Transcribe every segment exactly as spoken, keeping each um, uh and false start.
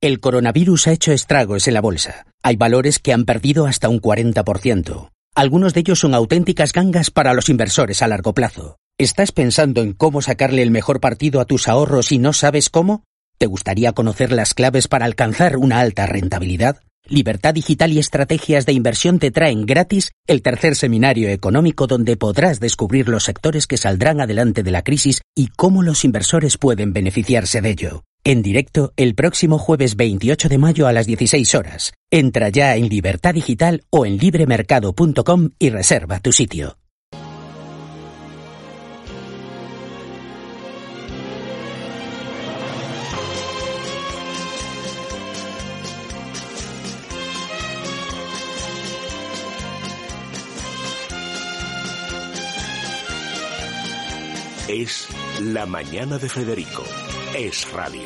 El coronavirus ha hecho estragos en la bolsa. Hay valores que han perdido hasta un cuarenta por ciento. Algunos de ellos son auténticas gangas para los inversores a largo plazo. ¿Estás pensando en cómo sacarle el mejor partido a tus ahorros y no sabes cómo? ¿Te gustaría conocer las claves para alcanzar una alta rentabilidad? Libertad Digital y Estrategias de Inversión te traen gratis el tercer seminario económico donde podrás descubrir los sectores que saldrán adelante de la crisis y cómo los inversores pueden beneficiarse de ello. En directo el próximo jueves veintiocho de mayo a las dieciséis horas. Entra ya en Libertad Digital o en libremercado punto com y reserva tu sitio. Es La Mañana de Federico. Es radio.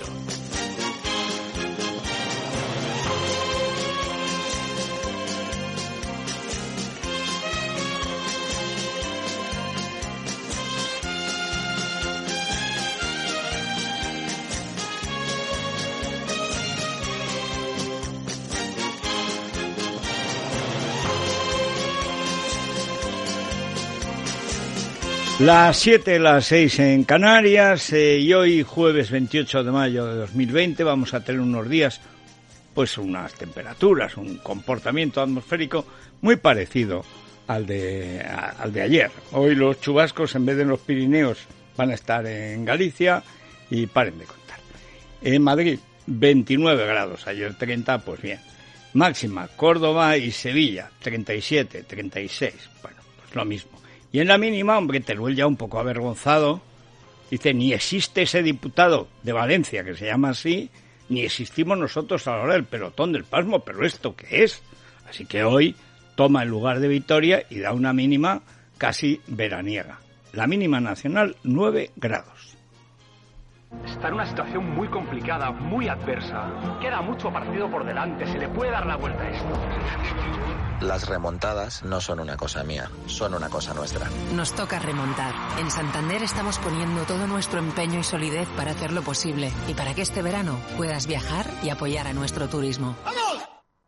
Las siete, las seis en Canarias, eh, y hoy jueves veintiocho de mayo de dos mil veinte vamos a tener unos días, pues unas temperaturas, un comportamiento atmosférico muy parecido al de, a, al de ayer. Hoy los chubascos en vez de en los Pirineos van a estar en Galicia y paren de contar. En Madrid veintinueve grados, ayer treinta, pues bien. Máxima, Córdoba y Sevilla treinta y siete, treinta y seis, bueno, pues lo mismo. Y en la mínima, hombre, Teruel ya un poco avergonzado, dice, ni existe ese diputado de Valencia, que se llama así, ni existimos nosotros a la hora del pelotón del pasmo, pero ¿esto qué es? Así que hoy toma el lugar de Vitoria y da una mínima casi veraniega. La mínima nacional, nueve grados. Está en una situación muy complicada, muy adversa. Queda mucho partido por delante, se le puede dar la vuelta a esto. Las remontadas no son una cosa mía, son una cosa nuestra. Nos toca remontar. En Santander estamos poniendo todo nuestro empeño y solidez para hacerlo posible y para que este verano puedas viajar y apoyar a nuestro turismo. ¡Vamos!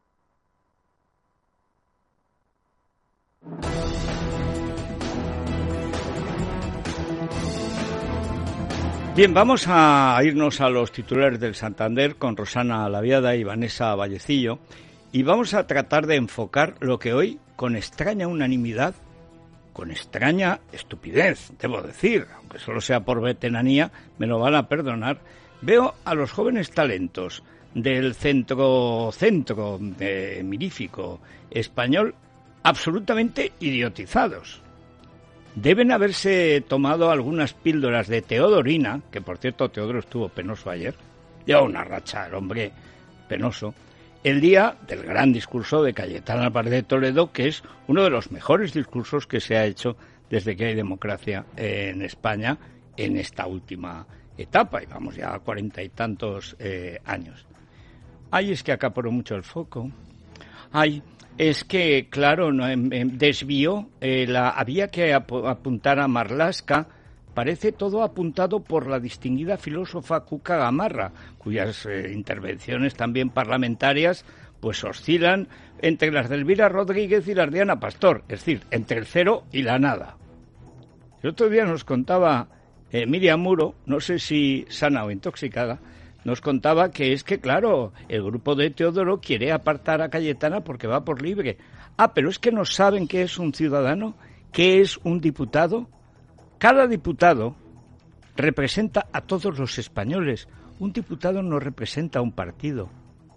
Bien, vamos a irnos a los titulares del Santander con Rosana Laviada y Vanessa Vallecillo y vamos a tratar de enfocar lo que hoy, con extraña unanimidad, con extraña estupidez, debo decir, aunque solo sea por veteranía, me lo van a perdonar, veo a los jóvenes talentos del centro centro de mirífico español absolutamente idiotizados. Deben haberse tomado algunas píldoras de teodorina, que por cierto Teodoro estuvo penoso ayer, lleva una racha el hombre penoso, el día del gran discurso de Cayetana Álvarez de Toledo, que es uno de los mejores discursos que se ha hecho desde que hay democracia en España en esta última etapa, y vamos ya a cuarenta y tantos eh, años. Ay, es que acaparó mucho el foco. Ay, es que, claro, no, desvió, eh, la, había que ap apuntar a Marlaska, parece todo apuntado por la distinguida filósofa Cuca Gamarra, cuyas eh, intervenciones también parlamentarias pues oscilan entre las de Elvira Rodríguez y las de Ana Pastor, es decir, entre el cero y la nada. El otro día nos contaba eh, Miriam Muro, no sé si sana o intoxicada, nos contaba que es que, claro, el grupo de Teodoro quiere apartar a Cayetana porque va por libre. Ah, pero es que no saben qué es un ciudadano, qué es un diputado. Cada diputado representa a todos los españoles. Un diputado no representa a un partido.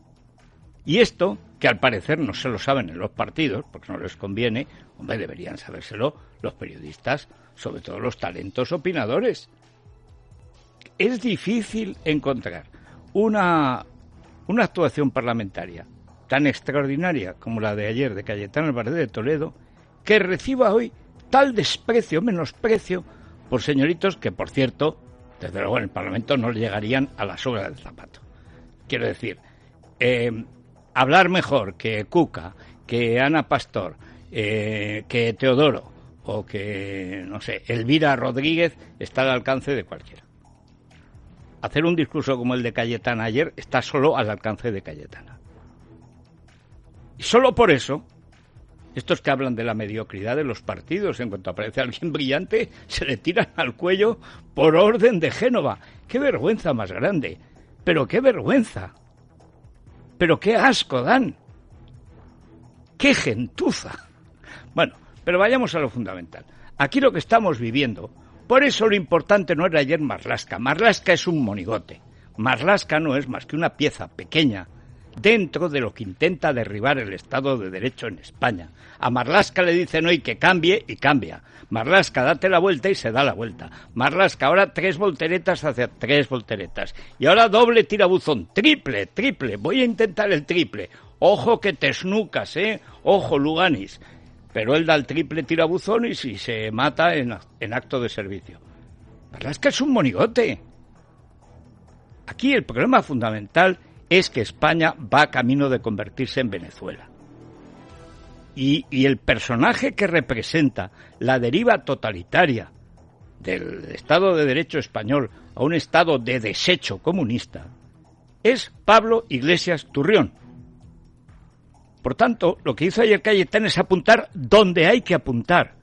Y esto, que al parecer no se lo saben en los partidos, porque no les conviene, hombre, deberían sabérselo los periodistas, sobre todo los talentos opinadores. Es difícil encontrar una, una actuación parlamentaria tan extraordinaria como la de ayer de Cayetana Álvarez de Toledo, que reciba hoy tal desprecio, menosprecio, por señoritos que, por cierto, desde luego en el Parlamento no llegarían a la soga del zapato. Quiero decir, eh, hablar mejor que Cuca, que Ana Pastor, eh, que Teodoro o que, no sé, Elvira Rodríguez está al alcance de cualquiera. hacer un discurso como el de Cayetana ayer está solo al alcance de Cayetana. Y solo por eso, estos que hablan de la mediocridad de los partidos, en cuanto aparece alguien brillante, se le tiran al cuello por orden de Génova. ¡Qué vergüenza más grande! ¡Pero qué vergüenza! ¡Pero qué asco dan! ¡Qué gentuza! Bueno, pero vayamos a lo fundamental. Aquí lo que estamos viviendo, por eso lo importante no era ayer Marlaska. Marlaska es un monigote. Marlaska no es más que una pieza pequeña dentro de lo que intenta derribar el Estado de Derecho en España. A Marlaska le dicen hoy que cambie y cambia. Marlaska, date la vuelta y se da la vuelta. Marlaska, ahora tres volteretas hacia tres volteretas. Y ahora doble tirabuzón, triple, triple. Voy a intentar el triple. Ojo que te snucas, ¿eh? Ojo, Luganis. Pero él da el triple tirabuzón y si se mata en, en acto de servicio. Marlaska es un monigote. Aquí el problema fundamental es que España va camino de convertirse en Venezuela. Y, y el personaje que representa la deriva totalitaria del Estado de Derecho español a un Estado de desecho comunista es Pablo Iglesias Turrión. Por tanto, lo que hizo ayer Cayetana es apuntar donde hay que apuntar.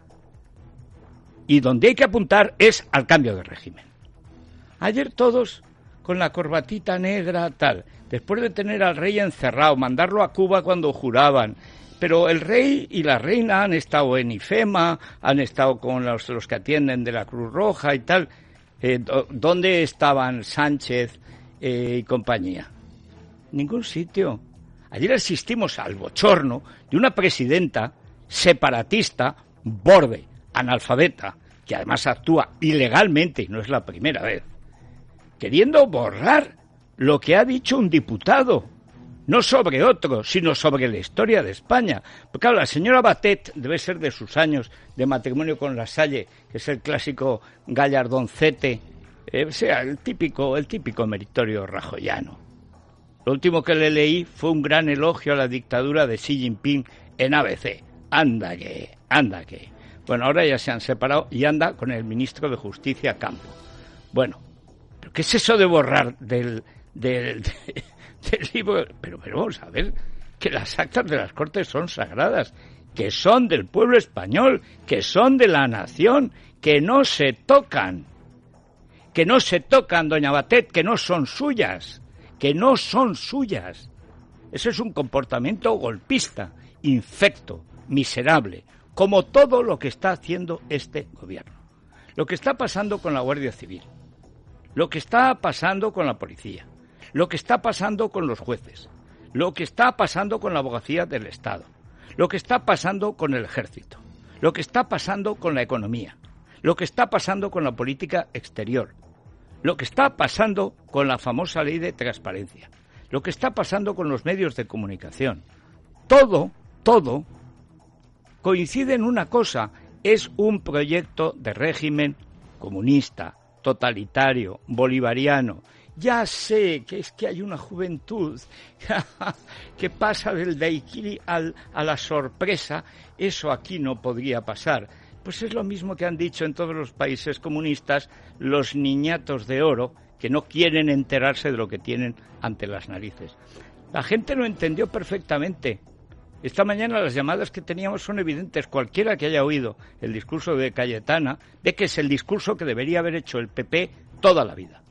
Y donde hay que apuntar es al cambio de régimen. Ayer todos con la corbatita negra, tal, después de tener al rey encerrado, mandarlo a Cuba cuando juraban, pero el rey y la reina han estado en IFEMA, han estado con los, los que atienden de la Cruz Roja y tal. Eh, ¿Dónde estaban Sánchez eh, y compañía? Ningún sitio. Ayer asistimos al bochorno de una presidenta separatista, borde, analfabeta, que además actúa ilegalmente, y no es la primera vez, queriendo borrar lo que ha dicho un diputado, no sobre otro, sino sobre la historia de España. Porque claro, la señora Batet debe ser de sus años de matrimonio con La Salle, que es el clásico gallardoncete, eh, o sea, el típico, el típico meritorio rajoyano. Lo último que le leí fue un gran elogio a la dictadura de Xi Jinping en A B C. Anda que, anda que. Bueno, ahora ya se han separado y anda con el ministro de Justicia Campo. Bueno, ¿pero qué es eso de borrar del, del, de, del libro? Pero, pero vamos a ver, que las actas de las Cortes son sagradas, que son del pueblo español, que son de la nación, que no se tocan. Que no se tocan, doña Batet, que no son suyas. que no son suyas. Eso es un comportamiento golpista, infecto, miserable, como todo lo que está haciendo este gobierno. Lo que está pasando con la Guardia Civil, lo que está pasando con la policía, lo que está pasando con los jueces, lo que está pasando con la abogacía del Estado, lo que está pasando con el ejército, lo que está pasando con la economía, lo que está pasando con la política exterior, lo que está pasando con la famosa ley de transparencia, lo que está pasando con los medios de comunicación. Todo, todo coincide en una cosa, es un proyecto de régimen comunista, totalitario, bolivariano. Ya sé que es que hay una juventud que pasa del daiquiri al, a la sorpresa, eso aquí no podría pasar. Pues es lo mismo que han dicho en todos los países comunistas los niñatos de oro que no quieren enterarse de lo que tienen ante las narices. La gente lo entendió perfectamente. Esta mañana las llamadas que teníamos son evidentes. Cualquiera que haya oído el discurso de Cayetana ve que es el discurso que debería haber hecho el P P toda la vida.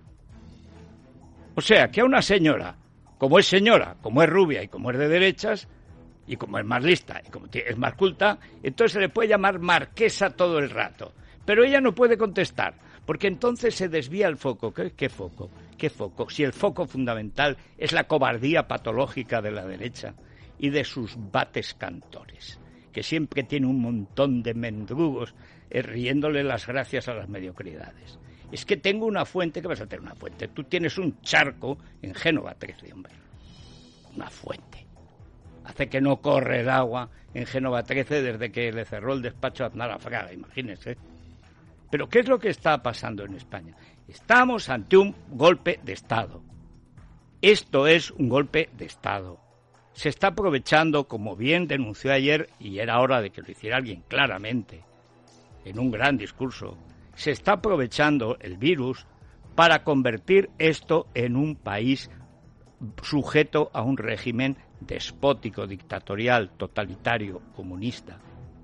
O sea, que a una señora, como es señora, como es rubia y como es de derechas, y como es más lista y como es más culta, entonces se le puede llamar marquesa todo el rato. Pero ella no puede contestar, porque entonces se desvía el foco. ¿Qué, qué foco? ¿Qué foco? Si el foco fundamental es la cobardía patológica de la derecha y de sus bates cantores, que siempre tiene un montón de mendrugos eh, riéndole las gracias a las mediocridades. Es que tengo una fuente. ¿Qué vas a tener una fuente? Tú tienes un charco en Génova trece, hombre. Una fuente. Hace que no corre el agua en Génova trece desde que le cerró el despacho a Aznar a Fraga, imagínense. Pero ¿qué es lo que está pasando en España? Estamos ante un golpe de Estado. Esto es un golpe de Estado. Se está aprovechando, como bien denunció ayer, y era hora de que lo hiciera alguien claramente, en un gran discurso, se está aprovechando el virus para convertir esto en un país sujeto a un régimen despótico, dictatorial, totalitario, comunista.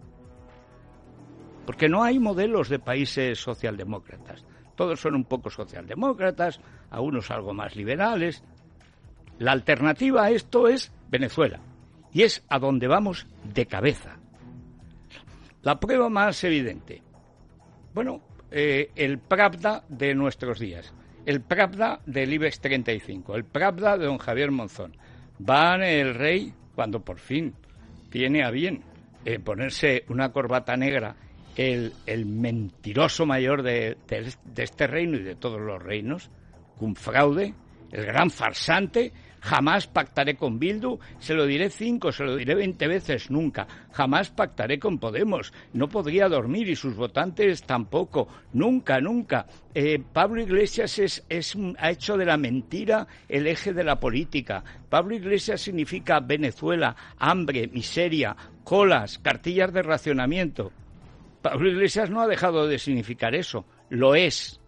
Porque no hay modelos de países socialdemócratas. Todos son un poco socialdemócratas, algunos algo más liberales. La alternativa a esto es Venezuela, y es a donde vamos de cabeza. La prueba más evidente, bueno, eh, el Pravda de nuestros días, el Pravda del IBEX treinta y cinco, el Pravda de don Javier Monzón. Van el rey, cuando por fin tiene a bien eh, ponerse una corbata negra, el, el mentiroso mayor de, de, de este reino y de todos los reinos, un fraude, el gran farsante. Jamás pactaré con Bildu, se lo diré cinco, se lo diré veinte veces, nunca. Jamás pactaré con Podemos, no podría dormir y sus votantes tampoco, nunca, nunca. Eh, Pablo Iglesias es, es un, ha hecho de la mentira el eje de la política. Pablo Iglesias significa Venezuela, hambre, miseria, colas, cartillas de racionamiento. Pablo Iglesias no ha dejado de significar eso, lo es.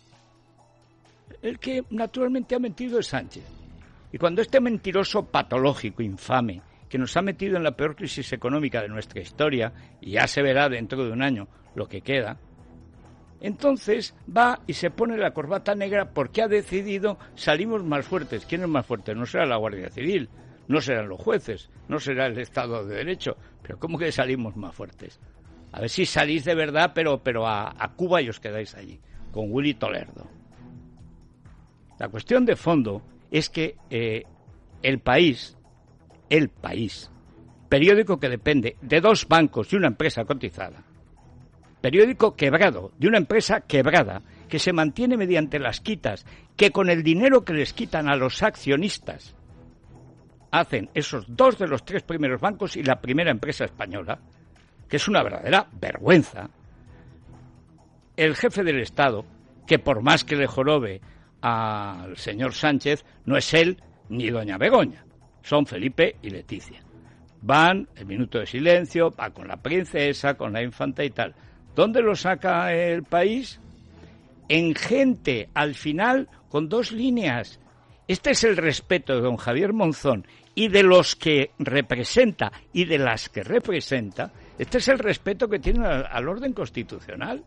El que naturalmente ha mentido es Sánchez. Y cuando este mentiroso patológico, infame, que nos ha metido en la peor crisis económica de nuestra historia, y ya se verá dentro de un año lo que queda, entonces va y se pone la corbata negra porque ha decidido salimos más fuertes. ¿Quién es más fuerte? No será la Guardia Civil, no serán los jueces, no será el Estado de Derecho. Pero ¿cómo que salimos más fuertes? A ver si salís de verdad, pero, pero a, a Cuba y os quedáis allí, con Willy Toledo. La cuestión de fondo es que eh, el país, el país, periódico que depende de dos bancos y una empresa cotizada, periódico quebrado, de una empresa quebrada, que se mantiene mediante las quitas, que con el dinero que les quitan a los accionistas, hacen esos dos de los tres primeros bancos y la primera empresa española, que es una verdadera vergüenza. El jefe del Estado, que por más que le jorobe al señor Sánchez, no es él ni doña Begoña, son Felipe y Leticia. Van, el minuto de silencio, va con la princesa, con la infanta y tal. ¿Dónde lo saca el país? En gente, al final, con dos líneas. Este es el respeto de don Javier Monzón y de los que representa y de las que representa. Este es el respeto que tiene al, al orden constitucional.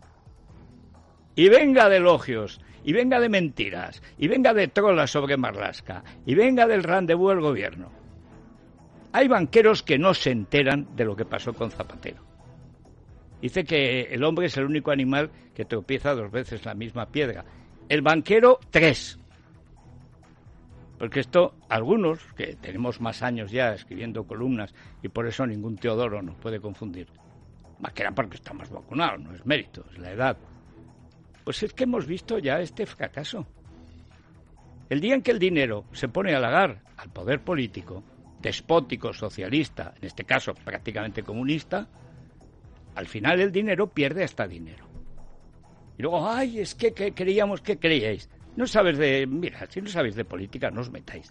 Y venga de elogios, y venga de mentiras, y venga de trolas sobre Marlaska, y venga del rendezvous del gobierno. Hay banqueros que no se enteran de lo que pasó con Zapatero. Dice que el hombre es el único animal que tropieza dos veces la misma piedra. El banquero, tres. Porque esto, algunos, que tenemos más años ya escribiendo columnas, y por eso ningún Teodoro nos puede confundir, más que era porque estamos vacunados, no es mérito, es la edad. Pues es que hemos visto ya este fracaso. El día en que el dinero se pone a halagar al poder político, despótico, socialista, en este caso prácticamente comunista, al final el dinero pierde hasta dinero. Y luego, ay, es que, que creíamos que creíais. No sabes de... Mira, si no sabéis de política, no os metáis.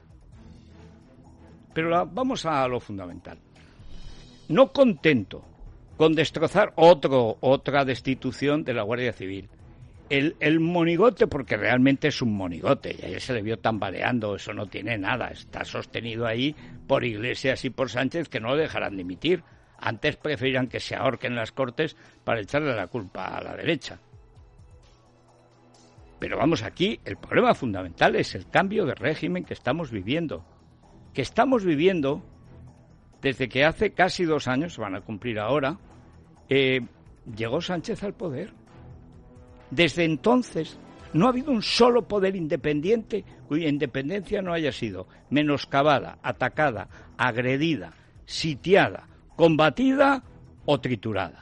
Pero la, vamos a lo fundamental. No contento con destrozar otro, otra destitución de la Guardia Civil, El, el monigote, porque realmente es un monigote, y ayer se le vio tambaleando, eso no tiene nada, está sostenido ahí por Iglesias y por Sánchez, que no lo dejarán dimitir. Antes preferirán que se ahorquen las Cortes para echarle la culpa a la derecha. Pero vamos, aquí el problema fundamental es el cambio de régimen que estamos viviendo, que estamos viviendo desde que hace casi dos años, se van a cumplir ahora, eh, llegó Sánchez al poder. Desde entonces no ha habido un solo poder independiente cuya independencia no haya sido menoscabada, atacada, agredida, sitiada, combatida o triturada.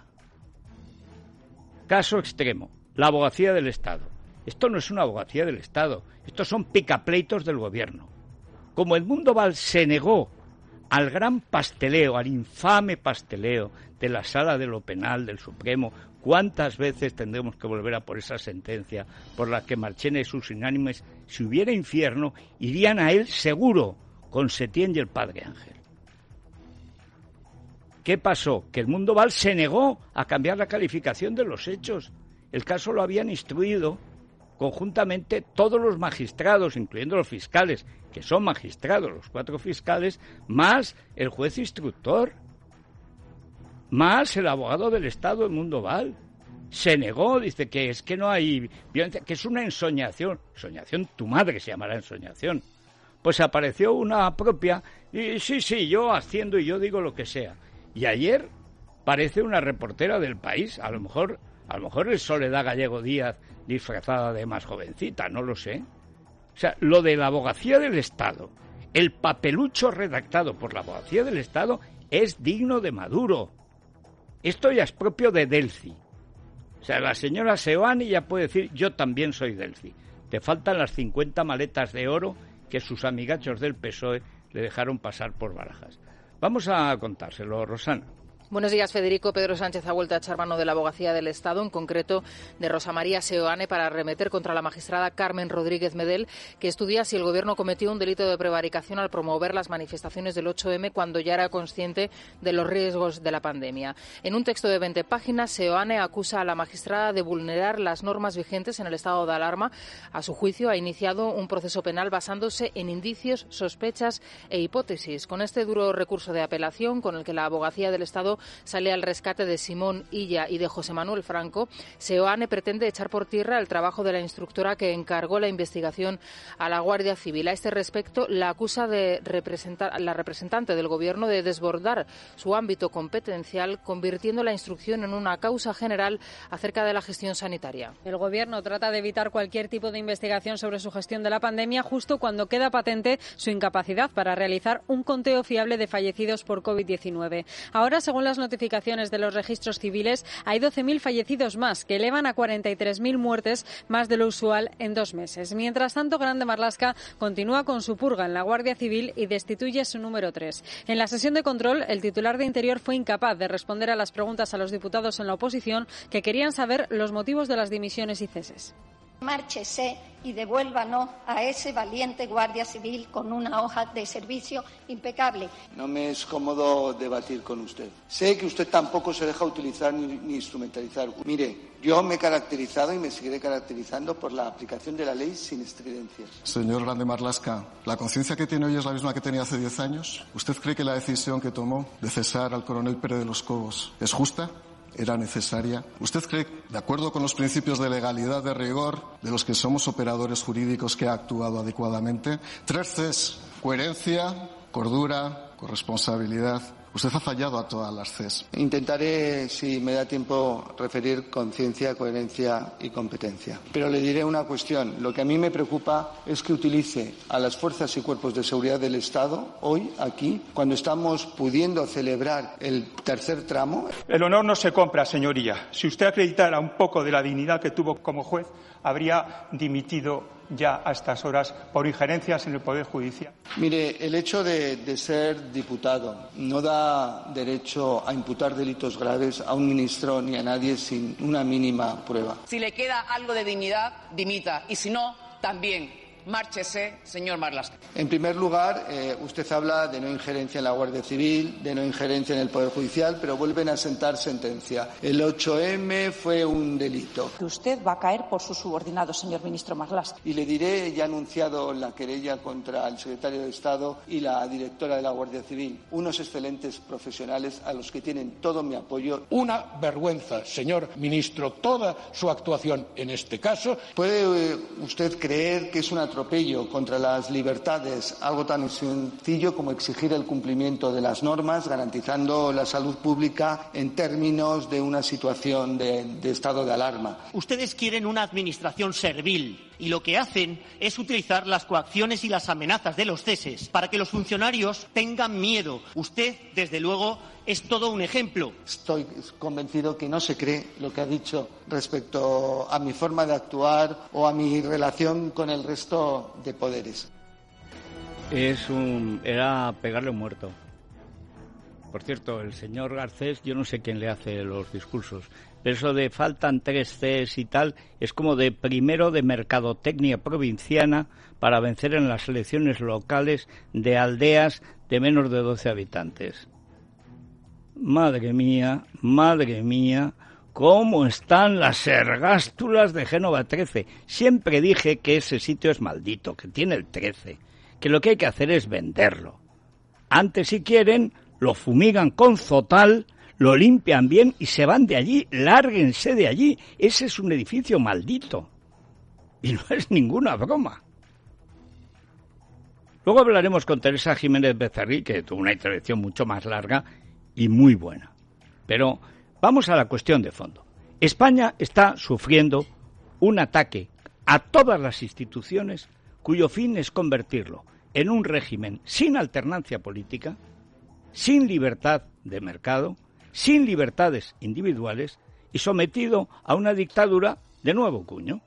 Caso extremo, la abogacía del Estado. Esto no es una abogacía del Estado, estos son picapleitos del gobierno. Como Edmundo Val se negó al gran pasteleo, al infame pasteleo de la Sala de lo Penal del Supremo, ¿cuántas veces tendremos que volver a por esa sentencia por la que Marchena y sus unánimes, si hubiera infierno, irían a él seguro, con Setién y el Padre Ángel? ¿Qué pasó? Que Edmundo Val se negó a cambiar la calificación de los hechos. El caso lo habían instruido conjuntamente todos los magistrados, incluyendo los fiscales, que son magistrados, los cuatro fiscales, más el juez instructor, más el abogado del Estado, Edmundo Val. Se negó, dice que es que no hay violencia, que es una ensoñación. Ensoñación, tu madre se llamará ensoñación. Pues apareció una propia, y sí, sí, yo haciendo y yo digo lo que sea. Y ayer parece una reportera del País, a lo mejor, a lo mejor es Soledad Gallego Díaz disfrazada de más jovencita, no lo sé. O sea, lo de la abogacía del Estado, el papelucho redactado por la abogacía del Estado es digno de Maduro. Esto ya es propio de Delci. O sea, la señora Seoane ya puede decir, yo también soy Delci. Te faltan las cincuenta maletas de oro que sus amigachos del P S O E le dejaron pasar por Barajas. Vamos a contárselo, Rosana. Buenos días, Federico. Pedro Sánchez ha vuelto a echar mano de la abogacía del Estado, en concreto de Rosa María Seoane, para arremeter contra la magistrada Carmen Rodríguez Medel, que estudia si el Gobierno cometió un delito de prevaricación al promover las manifestaciones del ocho eme cuando ya era consciente de los riesgos de la pandemia. En un texto de veinte páginas, Seoane acusa a la magistrada de vulnerar las normas vigentes en el estado de alarma. A su juicio, ha iniciado un proceso penal basándose en indicios, sospechas e hipótesis. Con este duro recurso de apelación, con el que la abogacía del Estado sale al rescate de Simón Illa y de José Manuel Franco, Seoane pretende echar por tierra el trabajo de la instructora que encargó la investigación a la Guardia Civil. A este respecto, la acusa de representar, la representante del Gobierno de desbordar su ámbito competencial, convirtiendo la instrucción en una causa general acerca de la gestión sanitaria. El Gobierno trata de evitar cualquier tipo de investigación sobre su gestión de la pandemia justo cuando queda patente su incapacidad para realizar un conteo fiable de fallecidos por covid diecinueve. Ahora, según las notificaciones de los registros civiles, hay doce mil fallecidos más, que elevan a cuarenta y tres mil muertes, más de lo usual en dos meses. Mientras tanto, Grande Marlaska continúa con su purga en la Guardia Civil y destituye a su número tres. En la sesión de control, el titular de Interior fue incapaz de responder a las preguntas a los diputados en la oposición que querían saber los motivos de las dimisiones y ceses. Márchese y devuélvanos a ese valiente guardia civil con una hoja de servicio impecable. No me es cómodo debatir con usted. Sé que usted tampoco se deja utilizar ni, ni instrumentalizar. Mire, yo me he caracterizado y me seguiré caracterizando por la aplicación de la ley sin estridencias. Señor Grande Marlaska, ¿la conciencia que tiene hoy es la misma que tenía hace diez años? ¿Usted cree que la decisión que tomó de cesar al coronel Pérez de los Cobos es justa? ¿Era necesaria? ¿Usted cree, de acuerdo con los principios de legalidad, de rigor, de los que somos operadores jurídicos, que ha actuado adecuadamente? Tres Cs: coherencia, cordura, corresponsabilidad. Usted ha fallado a todas las Cs. Intentaré, si me da tiempo, referir conciencia, coherencia y competencia. Pero le diré una cuestión. Lo que a mí me preocupa es que utilice a las fuerzas y cuerpos de seguridad del Estado hoy, aquí, cuando estamos pudiendo celebrar el tercer tramo. El honor no se compra, señoría. Si usted acreditara un poco de la dignidad que tuvo como juez, habría dimitido ya a estas horas por injerencias en el Poder Judicial. Mire, el hecho de, de ser diputado no da derecho a imputar delitos graves a un ministro ni a nadie sin una mínima prueba. Si le queda algo de dignidad, dimita. Y si no, también. Márchese, señor Marlaska. En primer lugar, eh, usted habla de no injerencia en la Guardia Civil, de no injerencia en el Poder Judicial, pero vuelven a sentar sentencia. El ocho eme fue un delito. Que usted va a caer por sus subordinados, señor ministro Marlaska. Y le diré, ya he anunciado la querella contra el secretario de Estado y la directora de la Guardia Civil, unos excelentes profesionales a los que tienen todo mi apoyo. Una vergüenza, señor ministro, toda su actuación en este caso. ¿Puede eh, usted creer que es una atropello contra las libertades, algo tan sencillo como exigir el cumplimiento de las normas, garantizando la salud pública en términos de una situación de, de estado de alarma? Ustedes quieren una administración servil y lo que hacen es utilizar las coacciones y las amenazas de los ceses para que los funcionarios tengan miedo. Usted, desde luego, es todo un ejemplo. Estoy convencido que no se cree lo que ha dicho respecto a mi forma de actuar o a mi relación con el resto de poderes. Es un... era pegarle un muerto. Por cierto, el señor Garcés, yo no sé quién le hace los discursos, pero eso de faltan tres Cs y tal, es como de primero de mercadotecnia provinciana para vencer en las elecciones locales de aldeas de menos de doce habitantes. Madre mía, madre mía, ¿Cómo están las ergástulas de Génova trece? Siempre dije que ese sitio es maldito, que tiene el trece, que lo que hay que hacer es venderlo. Antes, si quieren, lo fumigan con Zotal, lo limpian bien y se van de allí, lárguense de allí. Ese es un edificio maldito. Y no es ninguna broma. Luego hablaremos con Teresa Jiménez Becerril, que tuvo una intervención mucho más larga y muy buena. Pero vamos a la cuestión de fondo. España está sufriendo un ataque a todas las instituciones cuyo fin es convertirlo en un régimen sin alternancia política, sin libertad de mercado, sin libertades individuales y sometido a una dictadura de nuevo cuño.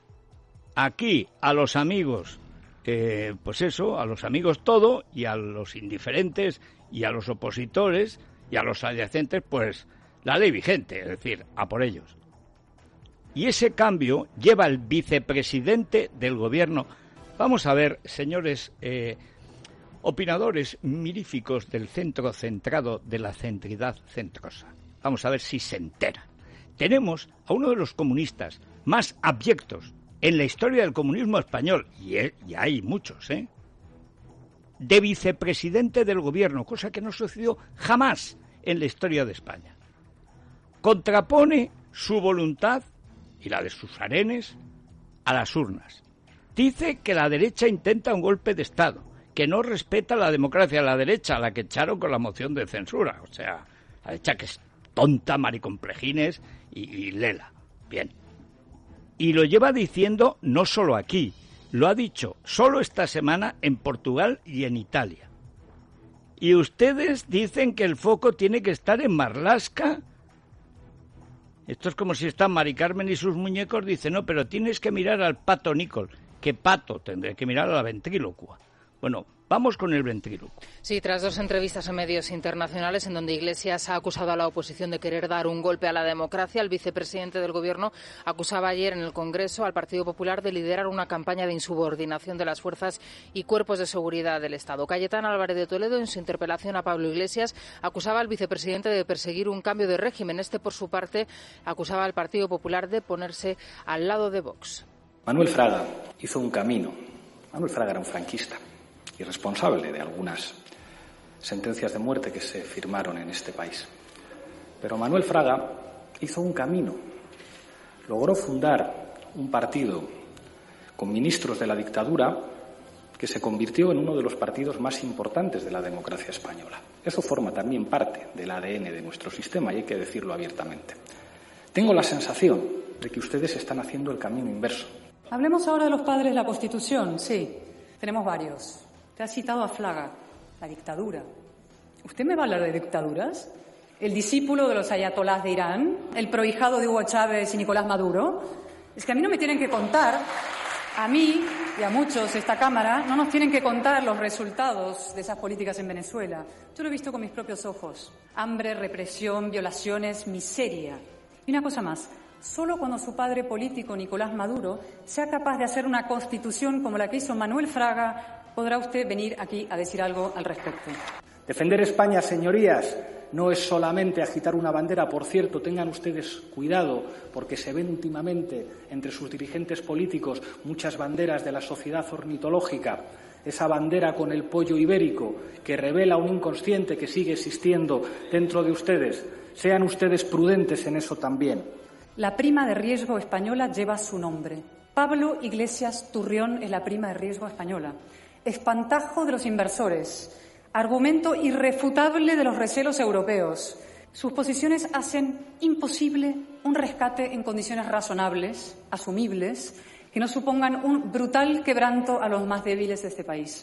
Aquí a los amigos, eh, pues eso, a los amigos todo, y a los indiferentes y a los opositores y a los adyacentes, pues la ley vigente, es decir, a por ellos. Y ese cambio lleva al vicepresidente del gobierno. Vamos a ver, señores eh, opinadores miríficos del centro centrado de la centridad centrosa. Vamos a ver si se enteran. Tenemos a uno de los comunistas más abyectos en la historia del comunismo español, y, y hay muchos, ¿eh? de vicepresidente del gobierno, cosa que no sucedió jamás en la historia de España. Contrapone su voluntad y la de sus harenes a las urnas. Dice que la derecha intenta un golpe de Estado, que no respeta la democracia. La derecha, a la que echaron con la moción de censura, o sea, la derecha que es tonta, maricomplejines y, y lela. Bien. Y lo lleva diciendo no solo aquí, lo ha dicho solo esta semana en Portugal y en Italia. Y ustedes dicen que el foco tiene que estar en Marlaska. Esto es como si están Mari Carmen y sus muñecos, dicen, no, pero tienes que mirar al pato Nicol. ¿Qué pato? Tendré que mirar a la ventrílocua. Bueno, vamos con el ventríloco. Sí, tras dos entrevistas en medios internacionales en donde Iglesias ha acusado a la oposición de querer dar un golpe a la democracia, el vicepresidente del Gobierno acusaba ayer en el Congreso al Partido Popular de liderar una campaña de insubordinación de las fuerzas y cuerpos de seguridad del Estado. Cayetana Álvarez de Toledo, en su interpelación a Pablo Iglesias, acusaba al vicepresidente de perseguir un cambio de régimen. Este, por su parte, acusaba al Partido Popular de ponerse al lado de Vox. Manuel Fraga hizo un camino. Manuel Fraga era un franquista y responsable de algunas sentencias de muerte que se firmaron en este país. Pero Manuel Fraga hizo un camino, logró fundar un partido con ministros de la dictadura que se convirtió en uno de los partidos más importantes de la democracia española. Eso forma también parte del A D N de nuestro sistema y hay que decirlo abiertamente. Tengo la sensación de que ustedes están haciendo el camino inverso. Hablemos ahora de los padres de la Constitución. Sí, tenemos varios. Te ha citado a Fraga, la dictadura. ¿Usted me va a hablar de dictaduras? ¿El discípulo de los ayatolás de Irán? ¿El prohijado de Hugo Chávez y Nicolás Maduro? Es que a mí no me tienen que contar, a mí y a muchos de esta Cámara, no nos tienen que contar los resultados de esas políticas en Venezuela. Yo lo he visto con mis propios ojos. Hambre, represión, violaciones, miseria. Y una cosa más. Solo cuando su padre político, Nicolás Maduro, sea capaz de hacer una constitución como la que hizo Manuel Fraga, podrá usted venir aquí a decir algo al respecto. Defender España, señorías, no es solamente agitar una bandera. Por cierto, tengan ustedes cuidado, porque se ven últimamente entre sus dirigentes políticos muchas banderas de la sociedad ornitológica. Esa bandera con el pollo ibérico que revela un inconsciente que sigue existiendo dentro de ustedes. Sean ustedes prudentes en eso también. La prima de riesgo española lleva su nombre. Pablo Iglesias Turrión es la prima de riesgo española. Espantajo de los inversores. Argumento irrefutable de los recelos europeos. Sus posiciones hacen imposible un rescate en condiciones razonables, asumibles, que no supongan un brutal quebranto a los más débiles de este país.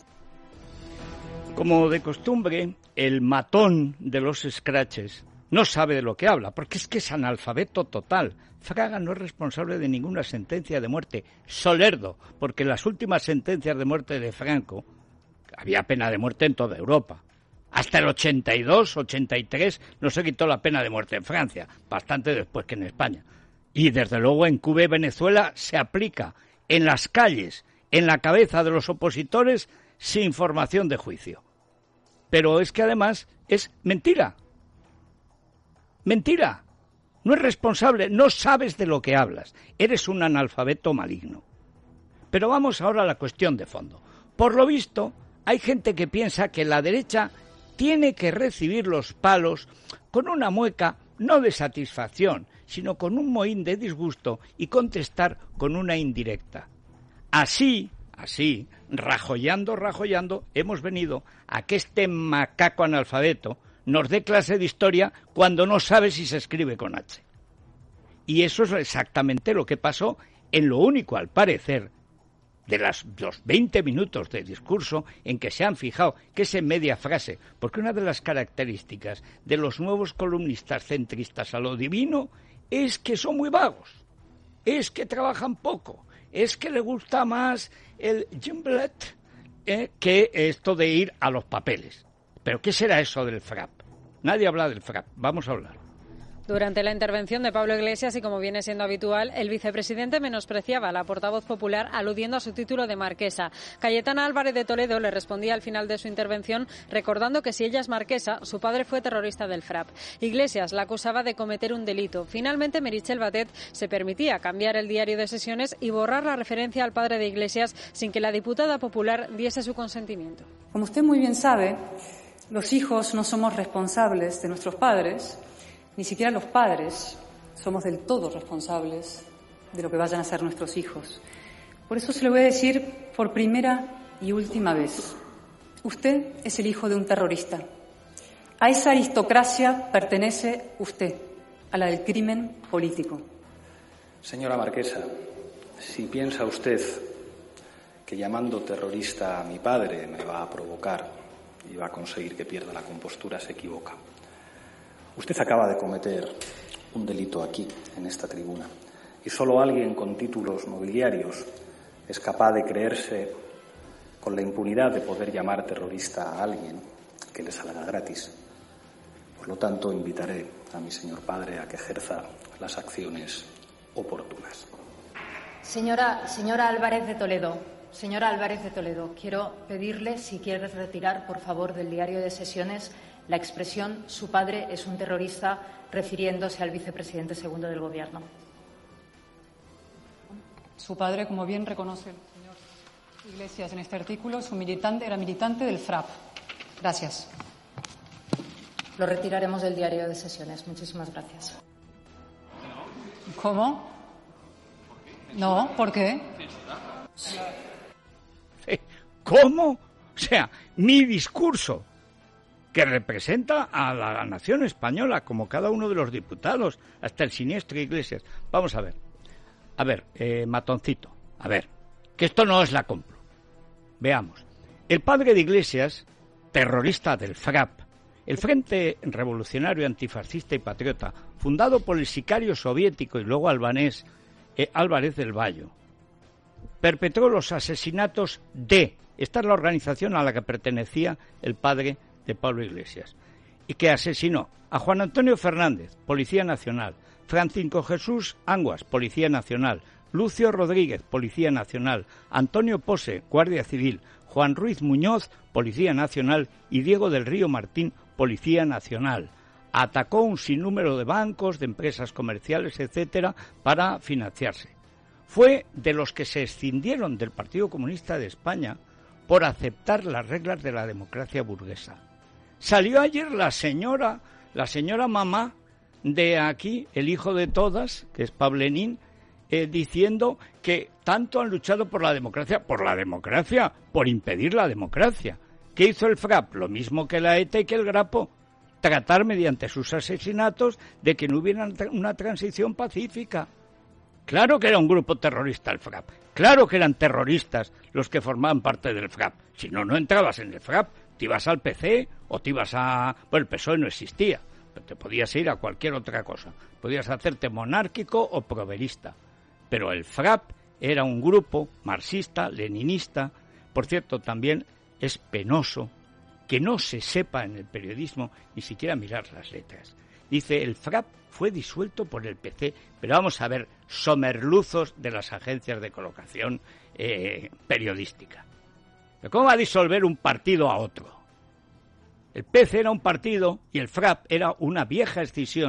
Como de costumbre, el matón de los scratches no sabe de lo que habla, porque es que es analfabeto total. Fraga no es responsable de ninguna sentencia de muerte. Solerdo, porque en las últimas sentencias de muerte de Franco había pena de muerte en toda Europa. Hasta el ochenta y dos, ochenta y tres no se quitó la pena de muerte en Francia, bastante después que en España. Y desde luego en Cuba y Venezuela se aplica en las calles, en la cabeza de los opositores, sin formación de juicio. Pero es que además es mentira. Mentira. No es responsable, no sabes de lo que hablas. Eres un analfabeto maligno. Pero vamos ahora a la cuestión de fondo. Por lo visto, hay gente que piensa que la derecha tiene que recibir los palos con una mueca no de satisfacción, sino con un mohín de disgusto y contestar con una indirecta. Así, así, rajollando, rajollando, hemos venido a que este macaco analfabeto nos dé clase de historia cuando no sabe si se escribe con H. Y eso es exactamente lo que pasó en lo único, al parecer, de las, los veinte minutos de discurso en que se han fijado que es en media frase, porque una de las características de los nuevos columnistas centristas a lo divino es que son muy vagos, es que trabajan poco, es que les gusta más el gimblet eh, que esto de ir a los papeles. ¿Pero qué será eso del frap? Nadie habla del frap, vamos a hablar. Durante la intervención de Pablo Iglesias, y como viene siendo habitual, el vicepresidente menospreciaba a la portavoz popular aludiendo a su título de marquesa. Cayetana Álvarez de Toledo le respondía al final de su intervención recordando que si ella es marquesa, su padre fue terrorista del frap. Iglesias la acusaba de cometer un delito. Finalmente, Meritxell Batet se permitía cambiar el diario de sesiones y borrar la referencia al padre de Iglesias sin que la diputada popular diese su consentimiento. Como usted muy bien sabe, los hijos no somos responsables de nuestros padres. Ni siquiera los padres somos del todo responsables de lo que vayan a hacer nuestros hijos. Por eso se lo voy a decir por primera y última vez. Usted es el hijo de un terrorista. A esa aristocracia pertenece usted, a la del crimen político. Señora Marquesa, si piensa usted que llamando terrorista a mi padre me va a provocar y va a conseguir que pierda la compostura, se equivoca. Usted acaba de cometer un delito aquí, en esta tribuna, y solo alguien con títulos nobiliarios es capaz de creerse con la impunidad de poder llamar terrorista a alguien que le salga gratis. Por lo tanto, invitaré a mi señor padre a que ejerza las acciones oportunas. Señora, señora Álvarez de Toledo, señora Álvarez de Toledo, quiero pedirle si quiere retirar, por favor, del diario de sesiones la expresión «su padre es un terrorista», refiriéndose al vicepresidente segundo del Gobierno. Su padre, como bien reconoce el señor Iglesias en este artículo, su militante, era militante del frap. Gracias. Lo retiraremos del diario de sesiones. Muchísimas gracias. ¿Cómo? No, ¿por qué? ¿Cómo? O sea, mi discurso, que representa a la nación española, como cada uno de los diputados, hasta el siniestro Iglesias. Vamos a ver, a ver, eh, matoncito, a ver, que esto no es la compro. Veamos, el padre de Iglesias, terrorista del frap, el Frente Revolucionario Antifascista y Patriota, fundado por el sicario soviético y luego albanés eh, Álvarez del Valle, perpetró los asesinatos de, esta es la organización a la que pertenecía el padre de Pablo Iglesias, y que asesinó a Juan Antonio Fernández, Policía Nacional, Francisco Jesús Anguas, Policía Nacional, Lucio Rodríguez, Policía Nacional, Antonio Pose, Guardia Civil, Juan Ruiz Muñoz, Policía Nacional, y Diego del Río Martín, Policía Nacional. Atacó un sinnúmero de bancos, de empresas comerciales, etcétera, para financiarse. Fue de los que se escindieron del Partido Comunista de España por aceptar las reglas de la democracia burguesa. Salió ayer la señora, la señora mamá de aquí, el hijo de todas, que es Pablenín, eh, diciendo que tanto han luchado por la democracia, por la democracia, por impedir la democracia. ¿Qué hizo el frap? Lo mismo que la ETA y que el Grapo, tratar mediante sus asesinatos de que no hubiera una transición pacífica. Claro que era un grupo terrorista el frap, claro que eran terroristas los que formaban parte del frap. Si no, no entrabas en el frap, te ibas al P C o te ibas a... Bueno, el P S O E no existía, pero te podías ir a cualquier otra cosa. Podías hacerte monárquico o proverista. Pero el frap era un grupo marxista, leninista. Por cierto, también es penoso que no se sepa en el periodismo ni siquiera mirar las letras. Dice, el frap fue disuelto por el P C, pero vamos a ver, somerluzos de las agencias de colocación eh, periodística. ¿Pero cómo va a disolver un partido a otro? El P C era un partido y el frap era una vieja escisión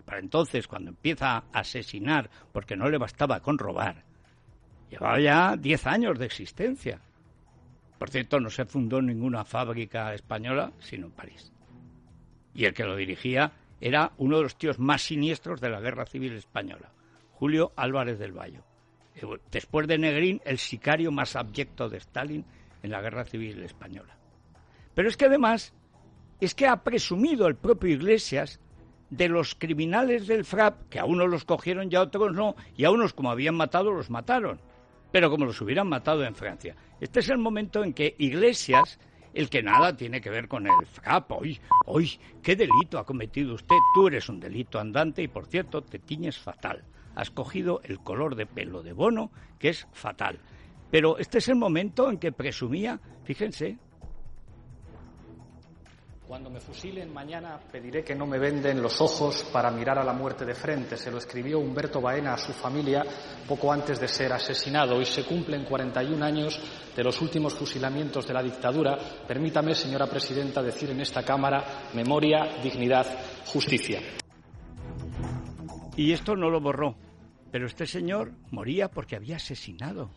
para entonces, cuando empieza a asesinar, porque no le bastaba con robar, llevaba ya diez años de existencia. Por cierto, no se fundó ninguna fábrica española, sino en París. Y el que lo dirigía era uno de los tíos más siniestros de la Guerra Civil Española, Julio Álvarez del Valle. Después de Negrín, el sicario más abyecto de Stalin en la Guerra Civil Española. Pero es que además, es que ha presumido el propio Iglesias de los criminales del FRAP, que a unos los cogieron y a otros no, y a unos, como habían matado, los mataron, pero como los hubieran matado en Francia. Este es el momento en que Iglesias, el que nada tiene que ver con el FRAP, hoy, hoy, ¿qué delito ha cometido usted? Tú eres un delito andante y, por cierto, te tiñes fatal. Has cogido el color de pelo de Bono, que es fatal. Pero este es el momento en que presumía, fíjense. Cuando me fusilen mañana pediré que no me venden los ojos para mirar a la muerte de frente. Se lo escribió Humberto Baena a su familia poco antes de ser asesinado. Hoy se cumplen cuarenta y un años de los últimos fusilamientos de la dictadura. Permítame, señora presidenta, decir en esta Cámara: memoria, dignidad, justicia. Y esto no lo borró, pero este señor moría porque había asesinado.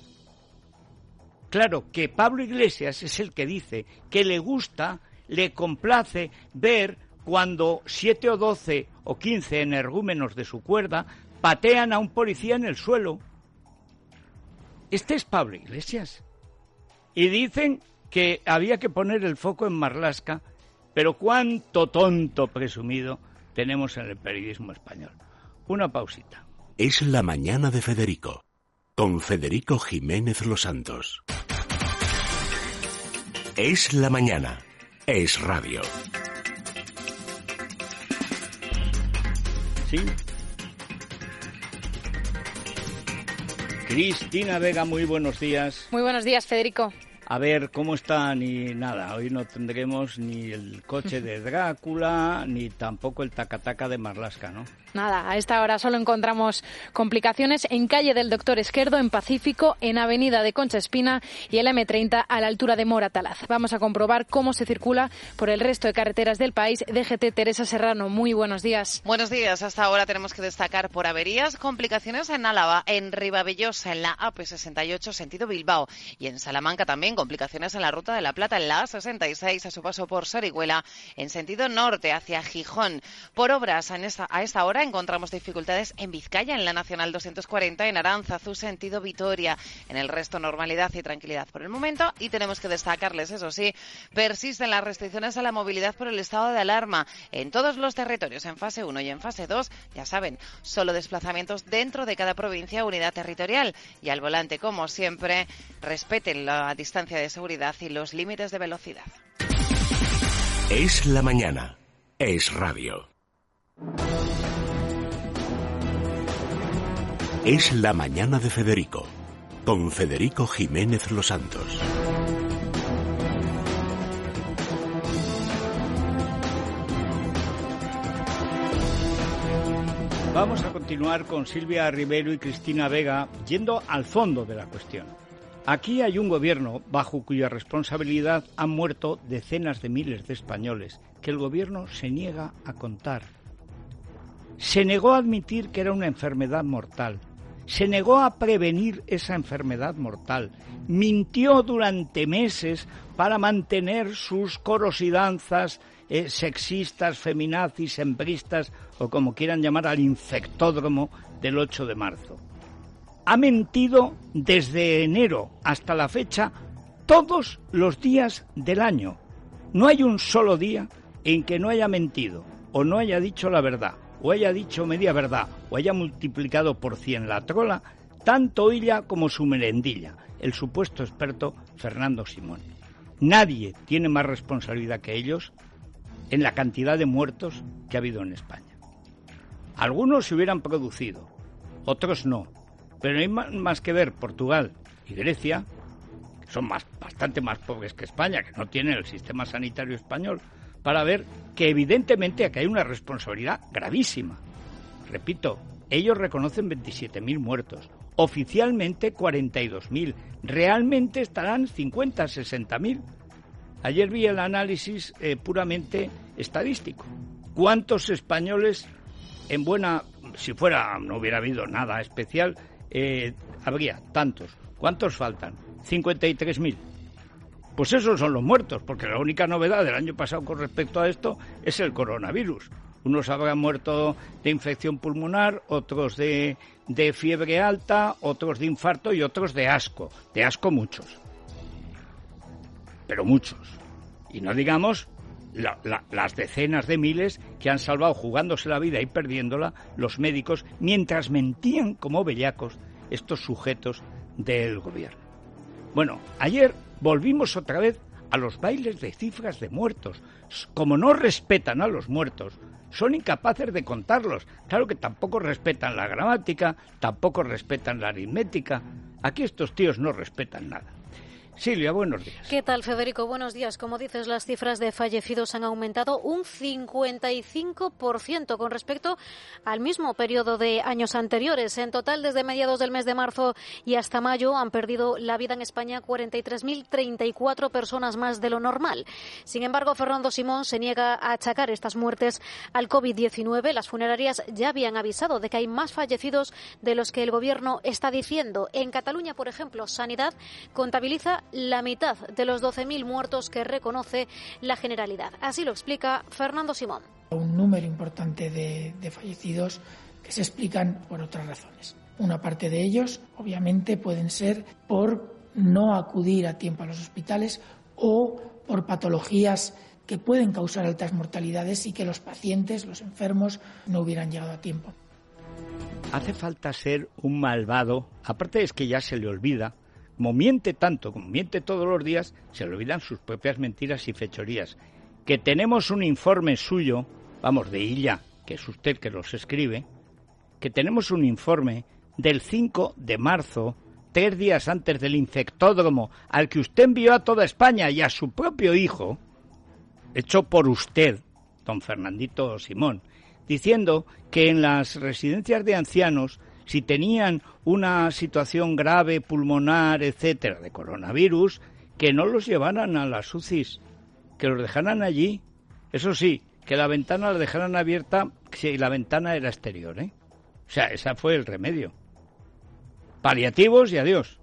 Claro, que Pablo Iglesias es el que dice que le gusta, le complace ver cuando siete o doce o quince energúmenos de su cuerda patean a un policía en el suelo. Este es Pablo Iglesias. Y dicen que había que poner el foco en Marlaska, pero cuánto tonto presumido tenemos en el periodismo español. Una pausita. Es la mañana de Federico, con Federico Jiménez Los Santos. Es la mañana. Es radio. Sí. Cristina Vega, muy buenos días. Muy buenos días, Federico. A ver, ¿cómo está? Ni nada, hoy no tendremos ni el coche de Drácula, ni tampoco el tacataca de Marlaska, ¿no? Nada, a esta hora solo encontramos complicaciones en calle del Doctor Esquerdo, en Pacífico, en avenida de Concha Espina y el eme treinta a la altura de Moratalaz. Vamos a comprobar cómo se circula por el resto de carreteras del país. D G T, Teresa Serrano, muy buenos días. Buenos días. Hasta ahora tenemos que destacar por averías, complicaciones en Álava, en Ribavellosa, en la A P sesenta y ocho, sentido Bilbao, y en Salamanca también complicaciones en la Ruta de la Plata, en la A sesenta y seis, a su paso por Sorihuela, en sentido norte, hacia Gijón. Por obras en esta, a esta hora encontramos dificultades en Vizcaya, en la Nacional doscientos cuarenta, en Aránzazu, sentido Vitoria. En el resto, normalidad y tranquilidad por el momento. Y tenemos que destacarles, eso sí, persisten las restricciones a la movilidad por el estado de alarma en todos los territorios, en fase uno y en fase dos. Ya saben, solo desplazamientos dentro de cada provincia o unidad territorial. Y al volante, como siempre, respeten la distancia de seguridad y los límites de velocidad. Es la mañana. Es radio. Es la mañana de Federico, con Federico Jiménez Los Santos. Vamos a continuar con Silvia Rivero y Cristina Vega, yendo al fondo de la cuestión. Aquí hay un gobierno bajo cuya responsabilidad han muerto decenas de miles de españoles, que el gobierno se niega a contar. Se negó a admitir que era una enfermedad mortal. Se negó a prevenir esa enfermedad mortal. Mintió durante meses para mantener sus coros y danzas eh, sexistas, feminazis, hembristas, o como quieran llamar al infectódromo del ocho de marzo. Ha mentido desde enero hasta la fecha todos los días del año. No hay un solo día en que no haya mentido o no haya dicho la verdad, o haya dicho media verdad, o haya multiplicado por cien la trola, tanto ella como su merendilla, el supuesto experto Fernando Simón. Nadie tiene más responsabilidad que ellos en la cantidad de muertos que ha habido en España. Algunos se hubieran producido, otros no, pero hay más que ver Portugal y Grecia, que son más, bastante más pobres que España, que no tienen el sistema sanitario español, para ver que evidentemente aquí hay una responsabilidad gravísima. Repito, ellos reconocen veintisiete mil muertos, oficialmente cuarenta y dos mil, realmente estarán cincuenta, sesenta mil. Ayer vi el análisis eh, puramente estadístico. ¿Cuántos españoles en buena, si fuera, no hubiera habido nada especial, eh, habría tantos. ¿Cuántos faltan? cincuenta y tres mil. Pues esos son los muertos, porque la única novedad del año pasado con respecto a esto es el coronavirus. Unos habrán muerto de infección pulmonar, otros de, de fiebre alta, otros de infarto y otros de asco. De asco muchos. Pero muchos. Y no digamos la, la, las decenas de miles que han salvado jugándose la vida y perdiéndola los médicos mientras mentían como bellacos estos sujetos del gobierno. Bueno, ayer volvimos otra vez a los bailes de cifras de muertos. Como no respetan a los muertos, son incapaces de contarlos. Claro que tampoco respetan la gramática, tampoco respetan la aritmética. Aquí estos tíos no respetan nada. Silvia, buenos días. ¿Qué tal, Federico? Buenos días. Como dices, las cifras de fallecidos han aumentado un cincuenta y cinco por ciento con respecto al mismo periodo de años anteriores. En total, desde mediados del mes de marzo y hasta mayo, han perdido la vida en España cuarenta y tres mil treinta y cuatro personas más de lo normal. Sin embargo, Fernando Simón se niega a achacar estas muertes al covid diecinueve. Las funerarias ya habían avisado de que hay más fallecidos de los que el Gobierno está diciendo. En Cataluña, por ejemplo, Sanidad contabiliza la mitad de los doce mil muertos que reconoce la Generalidad. Así lo explica Fernando Simón. Un número importante de, de fallecidos que se explican por otras razones. Una parte de ellos, obviamente, pueden ser por no acudir a tiempo a los hospitales o por patologías que pueden causar altas mortalidades y que los pacientes, los enfermos, no hubieran llegado a tiempo. Hace falta ser un malvado, aparte es que ya se le olvida. Como miente tanto, como miente todos los días, se le olvidan sus propias mentiras y fechorías. Que tenemos un informe suyo, vamos, de Illa, que es usted que los escribe, que tenemos un informe del cinco de marzo, tres días antes del infectódromo, al que usted envió a toda España y a su propio hijo, hecho por usted, don Fernandito Simón, diciendo que en las residencias de ancianos, si tenían una situación grave, pulmonar, etcétera, de coronavirus, que no los llevaran a las U C Is, que los dejaran allí. Eso sí, que la ventana la dejaran abierta si la ventana era exterior, ¿eh? O sea, ese fue el remedio. Paliativos y adiós.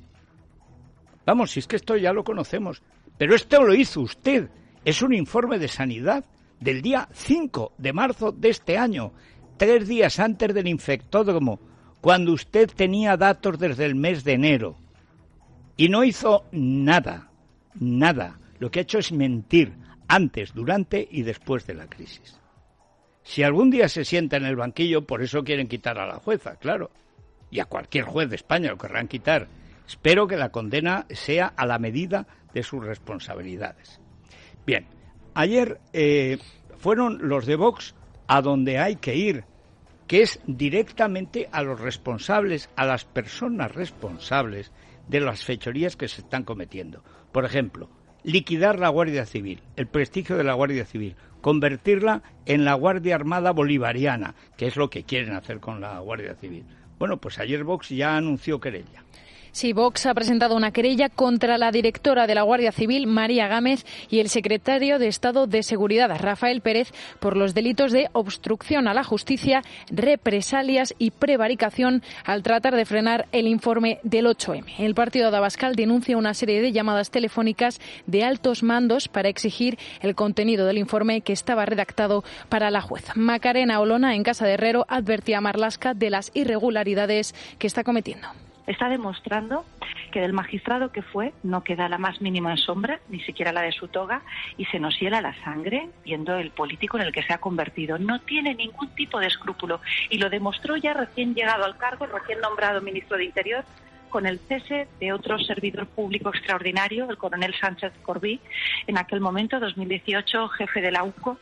Vamos, si es que esto ya lo conocemos. Pero esto lo hizo usted. Es un informe de sanidad del día cinco de marzo de este año, tres días antes del infectódromo, cuando usted tenía datos desde el mes de enero. Y no hizo nada, nada. Lo que ha hecho es mentir antes, durante y después de la crisis. Si algún día se sienta en el banquillo, por eso quieren quitar a la jueza, claro. Y a cualquier juez de España lo querrán quitar. Espero que la condena sea a la medida de sus responsabilidades. Bien, ayer eh, fueron los de Vox a donde hay que ir, que es directamente a los responsables, a las personas responsables de las fechorías que se están cometiendo. Por ejemplo, liquidar la Guardia Civil, el prestigio de la Guardia Civil, convertirla en la Guardia Armada Bolivariana, que es lo que quieren hacer con la Guardia Civil. Bueno, pues ayer Vox ya anunció querella. Sí, Vox ha presentado una querella contra la directora de la Guardia Civil, María Gámez, y el secretario de Estado de Seguridad, Rafael Pérez, por los delitos de obstrucción a la justicia, represalias y prevaricación al tratar de frenar el informe del ocho eme. El partido de Abascal denuncia una serie de llamadas telefónicas de altos mandos para exigir el contenido del informe que estaba redactado para la jueza. Macarena Olona, en Casa de Herrero, advertía a Marlaska de las irregularidades que está cometiendo. Está demostrando que del magistrado que fue no queda la más mínima sombra, ni siquiera la de su toga, y se nos hiela la sangre viendo el político en el que se ha convertido. No tiene ningún tipo de escrúpulo y lo demostró ya recién llegado al cargo, recién nombrado ministro de Interior, con el cese de otro servidor público extraordinario, el coronel Sánchez Corbí, en aquel momento, dos mil dieciocho, jefe de la U C O.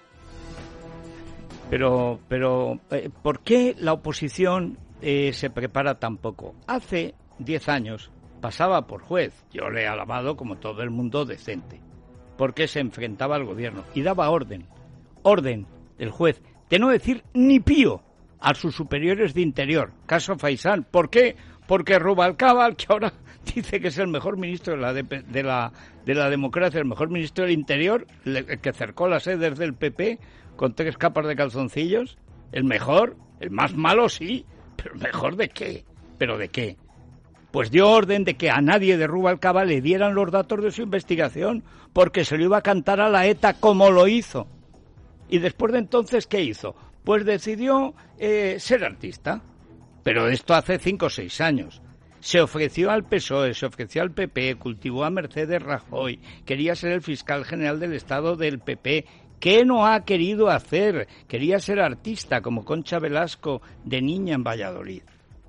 Pero, pero ¿por qué la oposición Eh, se prepara tan poco? Hace diez años pasaba por juez, yo le he alabado como todo el mundo decente, porque se enfrentaba al gobierno y daba orden, orden del juez, de no decir ni pío a sus superiores de Interior, caso Faisán. ¿Por qué? Porque Rubalcaba, que ahora dice que es el mejor ministro de la, de, de la, de la democracia, el mejor ministro del Interior, le, que cercó las sedes del P P con tres capas de calzoncillos. El mejor, el más malo sí, pero ¿el mejor de qué? ¿Pero de qué? Pues dio orden de que a nadie de Rubalcaba le dieran los datos de su investigación, porque se lo iba a cantar a la ETA como lo hizo. Y después de entonces, ¿qué hizo? Pues decidió eh, ser artista. Pero esto hace cinco o seis años. Se ofreció al P S O E, se ofreció al P P, cultivó a Mercedes Rajoy, quería ser el fiscal general del Estado del P P. ¿Qué no ha querido hacer? Quería ser artista, como Concha Velasco, de niña en Valladolid.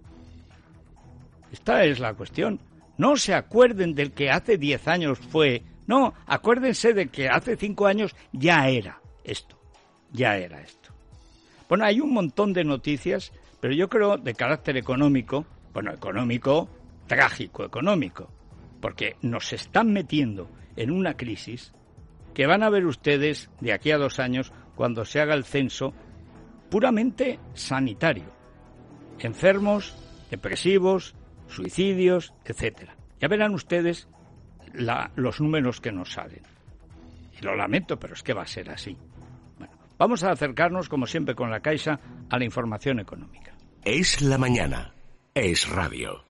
Esta es la cuestión. No se acuerden del que hace diez años fue. No, acuérdense de que hace cinco años ya era esto. Ya era esto. Bueno, hay un montón de noticias, pero yo creo de carácter económico, bueno, económico, trágico económico, porque nos están metiendo en una crisis que van a ver ustedes de aquí a dos años cuando se haga el censo puramente sanitario. Enfermos, depresivos, suicidios, etcétera. Ya verán ustedes la, los números que nos salen. Y lo lamento, pero es que va a ser así. Bueno, vamos a acercarnos, como siempre con la Caixa, a la información económica. Es la mañana. Es radio.